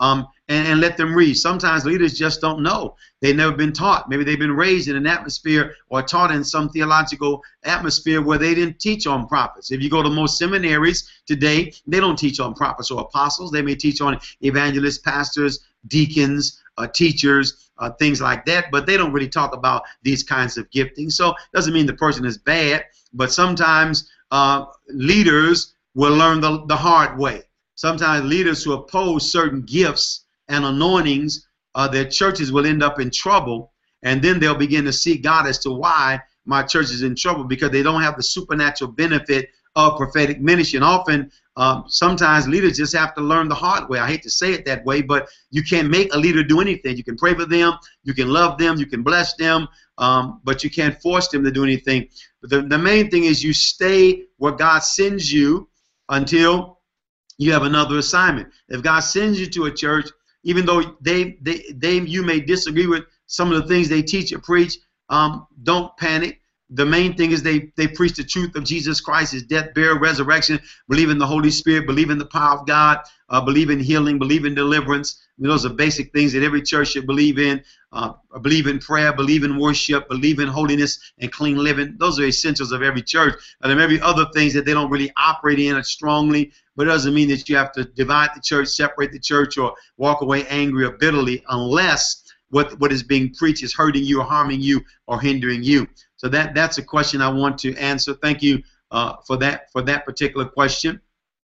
and let them read. Sometimes leaders just don't know. They've never been taught. Maybe they've been raised in an atmosphere or taught in some theological atmosphere where they didn't teach on prophets. If you go to most seminaries today, they don't teach on prophets or apostles. They may teach on evangelists, pastors, deacons, teachers, things like that, but they don't really talk about these kinds of giftings. So it doesn't mean the person is bad, but sometimes leaders will learn the hard way. Sometimes leaders who oppose certain gifts and anointings, their churches will end up in trouble, and then they'll begin to seek God as to why my church is in trouble, because they don't have the supernatural benefit of prophetic ministry. And often, sometimes leaders just have to learn the hard way. I hate to say it that way, but you can't make a leader do anything. You can pray for them, you can love them, you can bless them, but you can't force them to do anything. But the main thing is you stay where God sends you until you have another assignment. If God sends you to a church, even though you may disagree with some of the things they teach or preach, don't panic. The main thing is they preach the truth of Jesus Christ, His death, burial, resurrection, believe in the Holy Spirit, believe in the power of God, believe in healing, believe in deliverance. Those are basic things that every church should believe in. Believe in prayer, believe in worship, believe in holiness and clean living. Those are essentials of every church. And there may be other things that they don't really operate in strongly, but it doesn't mean that you have to divide the church, separate the church, or walk away angry or bitterly unless what is being preached is hurting you or harming you or hindering you. So that's a question I want to answer. Thank you for that particular question.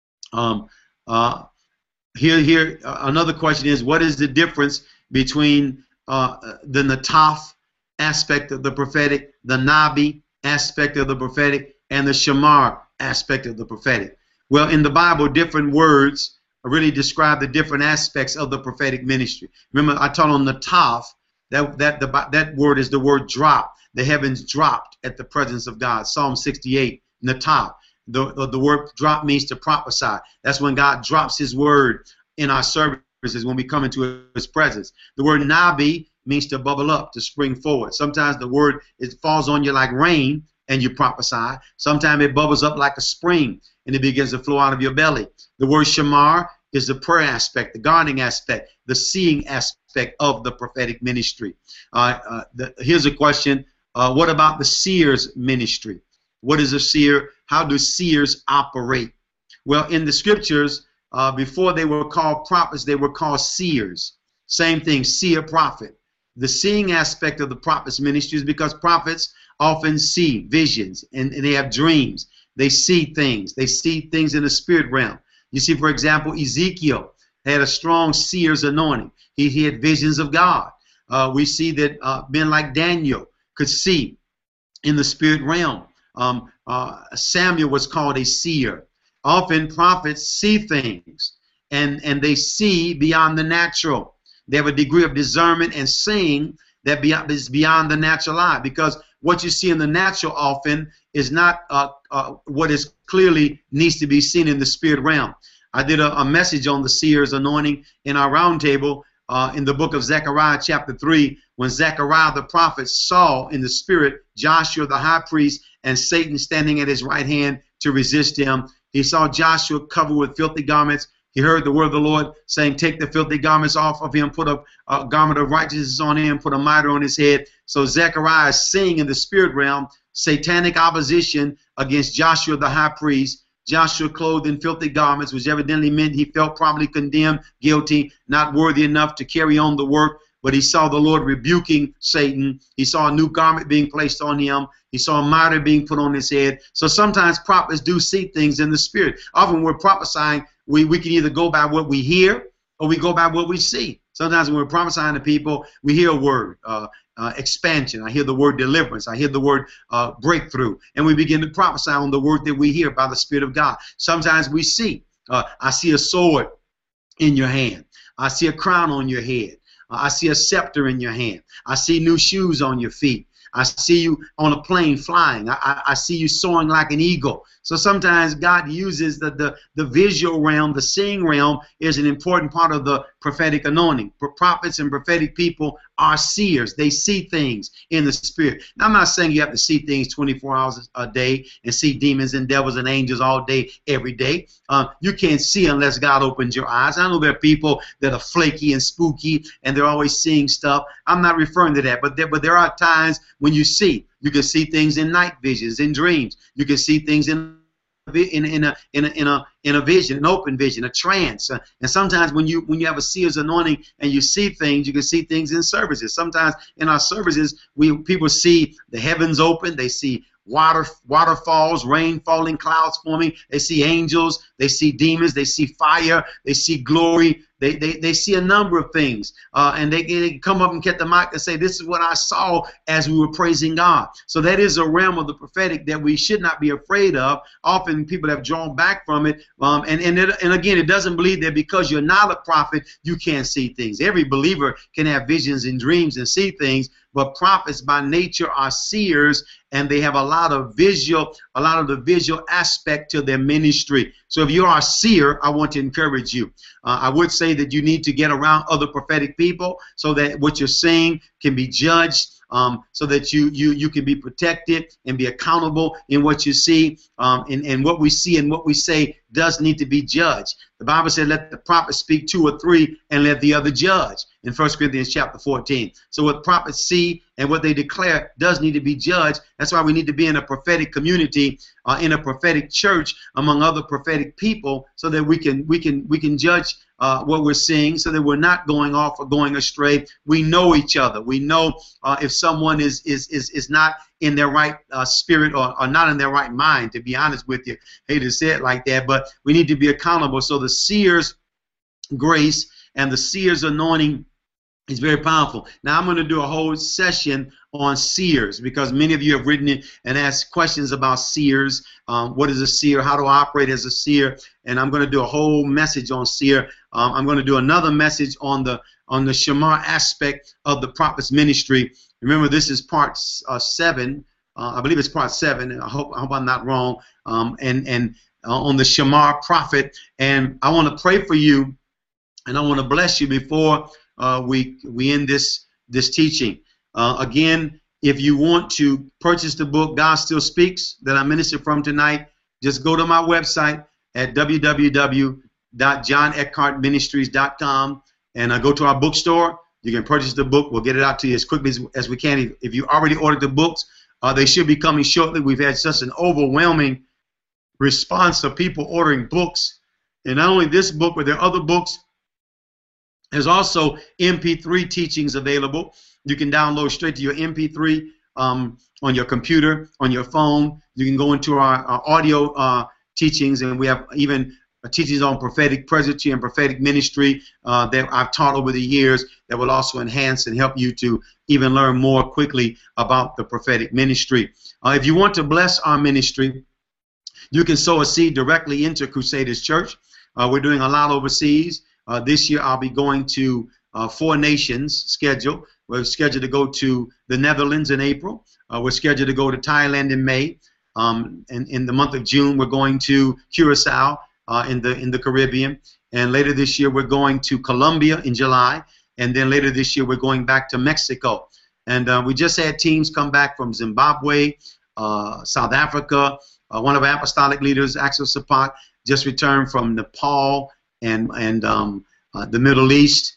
Here another question is, what is the difference between the Nataf aspect of the prophetic, the Nabi aspect of the prophetic, and the Shamar aspect of the prophetic? Well, in the Bible, different words really describe the different aspects of the prophetic ministry. Remember, I taught on Nataf. That word is the word drop. The heavens dropped at the presence of God. Psalm 68, Nataf. The word drop means to prophesy. That's when God drops His word in our services when we come into His presence. The word Nabi means to bubble up, to spring forward. Sometimes the word falls on you like rain and you prophesy. Sometimes it bubbles up like a spring and it begins to flow out of your belly. The word Shamar is the prayer aspect, the guarding aspect, the seeing aspect of the prophetic ministry. Here's a question. What about the seer's ministry? What is a seer? How do seers operate? Well, in the scriptures, before they were called prophets, they were called seers. Same thing, seer, prophet. The seeing aspect of the prophet's ministry is because prophets often see visions and they have dreams. They see things. They see things in the spirit realm. You see, for example, Ezekiel had a strong seer's anointing. He had visions of God. We see that men like Daniel could see in the spirit realm. Samuel was called a seer. Often prophets see things and they see beyond the natural. They have a degree of discernment and seeing that is beyond the natural eye, because what you see in the natural often is not what is clearly needs to be seen in the spirit realm. I did a message on the seer's anointing in our roundtable in the book of Zechariah chapter 3, when Zechariah the prophet saw in the spirit Joshua the high priest and Satan standing at his right hand to resist him. He saw Joshua covered with filthy garments. He heard the word of the Lord saying, take the filthy garments off of him, put a garment of righteousness on him, put a mitre on his head. So Zechariah is seeing in the spirit realm satanic opposition against Joshua the high priest. Joshua clothed in filthy garments, which evidently meant he felt probably condemned, guilty, not worthy enough to carry on the work. But he saw the Lord rebuking Satan. He saw a new garment being placed on him. He saw a mitre being put on his head. So sometimes prophets do see things in the spirit. Often when we're prophesying, we can either go by what we hear or we go by what we see. Sometimes when we're prophesying to people, we hear a word, expansion. I hear the word deliverance. I hear the word breakthrough. And we begin to prophesy on the word that we hear by the Spirit of God. Sometimes we see, I see a sword in your hand. I see a crown on your head. I see a scepter in your hand. I see new shoes on your feet. I see you on a plane flying. I see you soaring like an eagle. So sometimes God uses the visual realm, the seeing realm is an important part of the prophetic anointing. Prophets and prophetic people are seers. They see things in the spirit. Now, I'm not saying you have to see things 24 hours a day and see demons and devils and angels all day, every day. You can't see unless God opens your eyes. I know there are people that are flaky and spooky and they're always seeing stuff. I'm not referring to that, but there are times when you see. You can see things in night visions, in dreams. You can see things in a vision, an open vision, a trance. And sometimes when you have a seer's anointing and you see things, you can see things in services. Sometimes in our services, people see the heavens open. They see waterfalls, rain falling, clouds forming. They see angels. They see demons. They see fire. They see glory. They see a number of things, and they come up and get the mic and say, "This is what I saw as we were praising God." So that is a realm of the prophetic that we should not be afraid of. Often people have drawn back from it, and again, it doesn't believe that because you're not a prophet, you can't see things. Every believer can have visions and dreams and see things, but prophets by nature are seers, and they have a lot of the visual aspect to their ministry. So if you are a seer, I want to encourage you. I would say that you need to get around other prophetic people so that what you're saying can be judged, so that you can be protected and be accountable in what you see, and what we see and what we say does need to be judged. The Bible said, "Let the prophet speak 2 or 3, and let the other judge," in 1 Corinthians chapter 14. So what prophets see and what they declare does need to be judged. That's why we need to be in a prophetic community, in a prophetic church among other prophetic people, so that we can judge what we're seeing, so that we're not going off or going astray. We know each other. We know if someone is not in their right spirit or not in their right mind, to be honest with you. I hate to say it like that, but we need to be accountable. So the seer's grace and the seer's anointing is very powerful. Now I'm going to do a whole session on seers, because many of you have written it and asked questions about seers. What is a seer? How to operate as a seer? And I'm going to do a whole message on seer. I'm going to do another message on the shamar aspect of the prophet's ministry. Remember, this is part 7. I believe it's part 7. I hope I'm not wrong. And on the shamar prophet. And I want to pray for you, and I want to bless you before we end this teaching. Again, if you want to purchase the book God Still Speaks that I ministered from tonight, just go to my website at www.johneckhartministries.com and go to our bookstore. You can purchase the book. We'll get it out to you as quickly as we can. If you already ordered the books, they should be coming shortly. We've had such an overwhelming response of people ordering books. And not only this book, but there are other books. There's also MP3 teachings available. You can download straight to your MP3 on your computer, on your phone. You can go into our audio teachings, and we have even teachings on prophetic presbytery and prophetic ministry that I've taught over the years that will also enhance and help you to even learn more quickly about the prophetic ministry. If you want to bless our ministry, you can sow a seed directly into Crusaders Church. We're doing a lot overseas. This year I'll be going to 4 nations scheduled. We're scheduled to go to the Netherlands in April. We're scheduled to go to Thailand in May. And in the month of June, we're going to Curacao in the Caribbean. And later this year, we're going to Colombia in July. And then later this year, we're going back to Mexico. And we just had teams come back from Zimbabwe, South Africa. One of our apostolic leaders, Axel Sapat, just returned from Nepal and the Middle East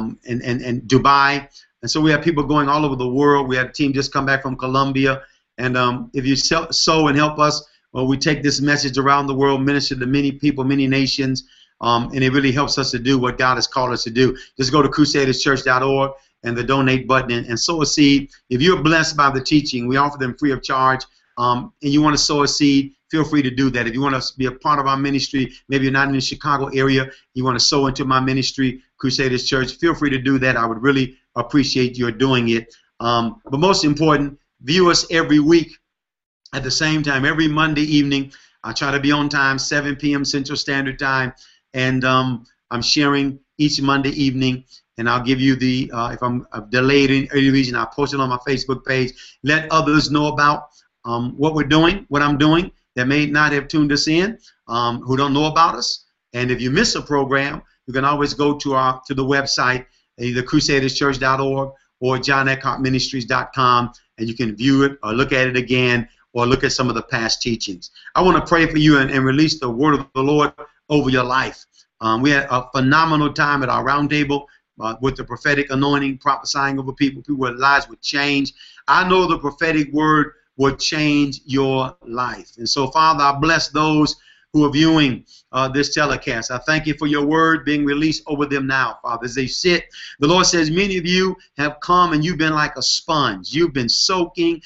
and Dubai. And so we have people going all over the world. We had a team just come back from Colombia. And if you sow and help us, well, we take this message around the world, minister to many people, many nations, and it really helps us to do what God has called us to do. Just go to crusaderschurch.org and the donate button and sow a seed. If you're blessed by the teaching, we offer them free of charge. And you want to sow a seed, feel free to do that. If you want to be a part of our ministry, maybe you're not in the Chicago area, you want to sow into my ministry, Crusaders Church, feel free to do that. I would really appreciate your doing it. But most important, view us every week at the same time, every Monday evening. I try to be on time, 7 p.m. Central Standard Time, and I'm sharing each Monday evening. And I'll give you the, if I'm delayed in any reason, I'll post it on my Facebook page. Let others know about what we're doing, what I'm doing, that may not have tuned us in, who don't know about us. And if you miss a program, you can always go to the website, either crusaderschurch.org or JohnEckhartMinistries.com, and you can view it or look at it again or look at some of the past teachings. I want to pray for you and release the word of the Lord over your life. We had a phenomenal time at our roundtable with the prophetic anointing, prophesying over people. People's lives would change. I know the prophetic word will change your life. And so, Father, I bless those who are viewing this telecast. I thank you for your word being released over them now, Father. As they sit, the Lord says, many of you have come and you've been like a sponge. You've been soaking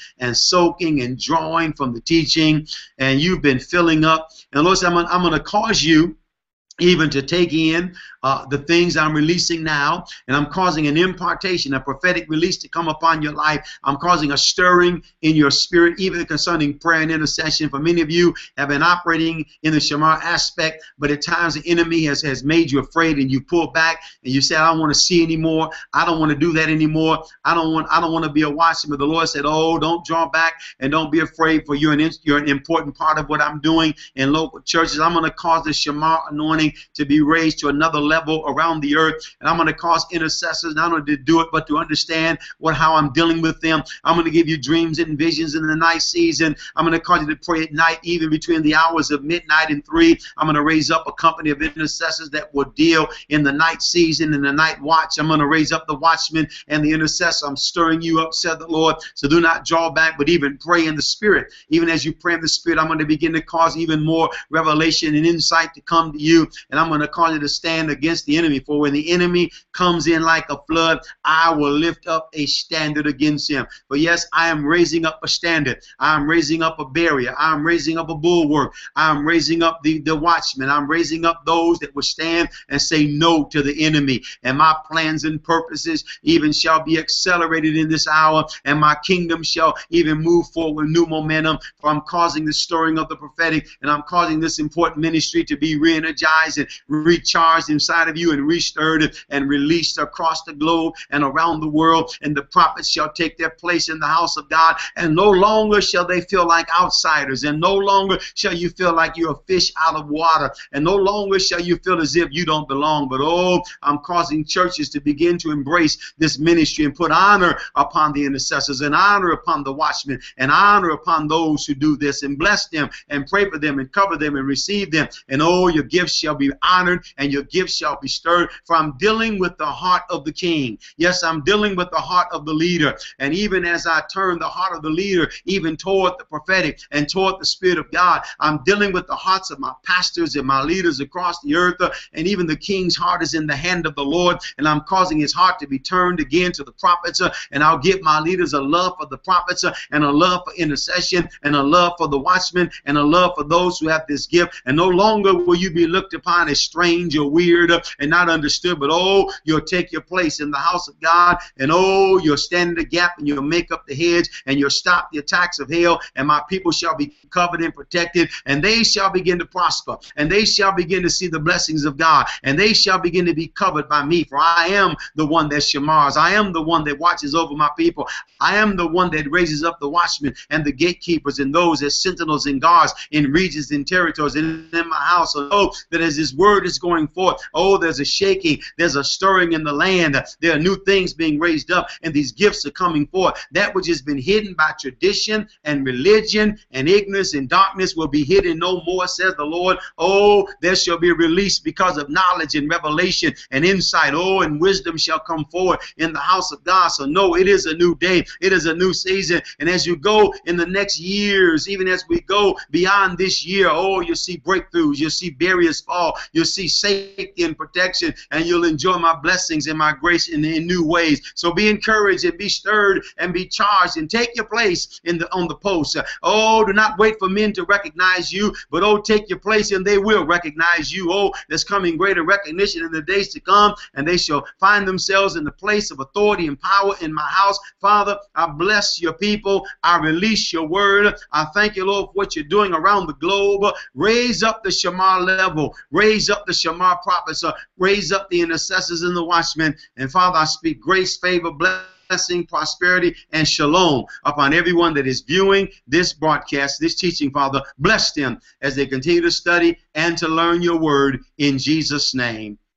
and drawing from the teaching, and you've been filling up. And the Lord said, I'm going to cause you even to take in the things I'm releasing now, and I'm causing an impartation, a prophetic release to come upon your life. I'm causing a stirring in your spirit, even concerning prayer and intercession. For many of you have been operating in the shamar aspect, but at times the enemy has made you afraid, and you pull back and you say, I don't want to see anymore. I don't want to do that anymore. I don't want to be a watchman. But the Lord said, oh, don't draw back and don't be afraid, for you're an important part of what I'm doing in local churches. I'm going to cause the shamar anointing to be raised to another level around the earth, and I'm going to cause intercessors not only to do it, but to understand how I'm dealing with them. I'm going to give you dreams and visions in the night season. I'm going to cause you to pray at night, even between the hours of midnight and 3. I'm going to raise up a company of intercessors that will deal in the night season, in the night watch. I'm going to raise up the watchman and the intercessor. I'm stirring you up, said the Lord. So do not draw back, but even pray in the Spirit. Even as you pray in the Spirit, I'm going to begin to cause even more revelation and insight to come to you, and I'm going to cause you to stand against the enemy. For when the enemy comes in like a flood, I will lift up a standard against him. But yes, I am raising up a standard. I am raising up a barrier. I am raising up a bulwark. I am raising up the watchmen. I'm raising up those that will stand and say no to the enemy. And my plans and purposes even shall be accelerated in this hour, and my kingdom shall even move forward with new momentum. For I'm causing the stirring of the prophetic, and I'm causing this important ministry to be re-energized and recharged inside of you, and restirred and released across the globe and around the world. And the prophets shall take their place in the house of God, and no longer shall they feel like outsiders, and no longer shall you feel like you're a fish out of water, and no longer shall you feel as if you don't belong. But oh, I'm causing churches to begin to embrace this ministry and put honor upon the intercessors, and honor upon the watchmen, and honor upon those who do this, and bless them and pray for them and cover them and receive them. And oh, your gifts shall be honored and your gifts shall be stirred. For I'm dealing with the heart of the king. Yes, I'm dealing with the heart of the leader. And even as I turn the heart of the leader even toward the prophetic and toward the Spirit of God, I'm dealing with the hearts of my pastors and my leaders across the earth. And even the king's heart is in the hand of the Lord, and I'm causing his heart to be turned again to the prophets. And I'll give my leaders a love for the prophets, and a love for intercession, and a love for the watchmen, and a love for those who have this gift. And no longer will you be looked upon as strange or weird and not understood, but oh, you'll take your place in the house of God, and oh, you'll stand in the gap, and you'll make up the hedge, and you'll stop the attacks of hell, and my people shall be covered and protected, and they shall begin to prosper, and they shall begin to see the blessings of God, and they shall begin to be covered by me. For I am the one that shamars. I am the one that watches over my people. I am the one that raises up the watchmen and the gatekeepers and those as sentinels and guards in regions and territories and in my house. So oh, that as this word is going forth, oh, there's a shaking, there's a stirring in the land. There are new things being raised up, and these gifts are coming forth. That which has been hidden by tradition and religion and ignorance and darkness will be hidden no more, says the Lord. Oh, there shall be a release because of knowledge and revelation and insight. Oh, and wisdom shall come forward in the house of God. So no, it is a new day. It is a new season. And as you go in the next years, even as we go beyond this year, oh, you'll see breakthroughs. You'll see barriers fall. You'll see safety and protection, and you'll enjoy my blessings and my grace in new ways. So be encouraged and be stirred and be charged, and take your place on the post. Oh, do not wait for men to recognize you, but oh, take your place and they will recognize you. Oh, there's coming greater recognition in the days to come, and they shall find themselves in the place of authority and power in my house. Father, I bless your people. I release your word. I thank you, Lord, for what you're doing around the globe. Raise up the shamar level. Raise up the shamar prophets. Raise up the intercessors and the watchmen. And Father, I speak grace, favor, blessing, prosperity, and shalom upon everyone that is viewing this broadcast, this teaching. Father, bless them as they continue to study and to learn your word in Jesus' name.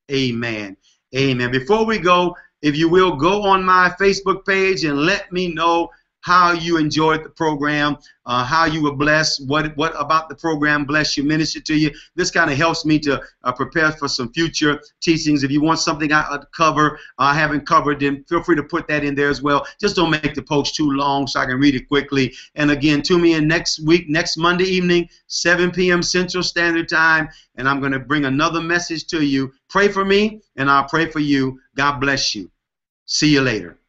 Amen. Amen. Before we go, if you will, go on my Facebook page and let me know how you enjoyed the program, how you were blessed, what about the program blessed you, ministered to you. This kind of helps me to prepare for some future teachings. If you want something I cover, I haven't covered, then feel free to put that in there as well. Just don't make the post too long so I can read it quickly. And again, tune me in next week, next Monday evening, 7 p.m. Central Standard Time, and I'm going to bring another message to you. Pray for me, and I'll pray for you. God bless you. See you later.